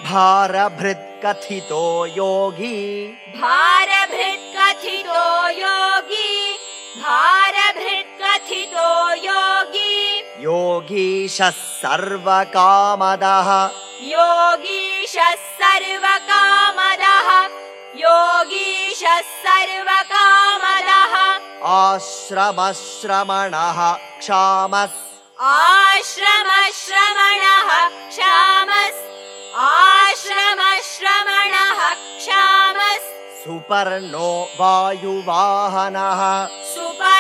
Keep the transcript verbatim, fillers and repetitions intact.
भारभृत्कथितो योगी भारभृत्कथितो योगी भारभृत्कथितो योगी योगीशः सर्वकामदः योगीशः सर्वकामदः योगीशः सर्वकामदः आश्रमश्रमणः क्षामस् आश्रमश्रमणः क्षामस् आश्रमश्रमणः क्षामस् सुपर्णो वायुवाहनः सुपर्णो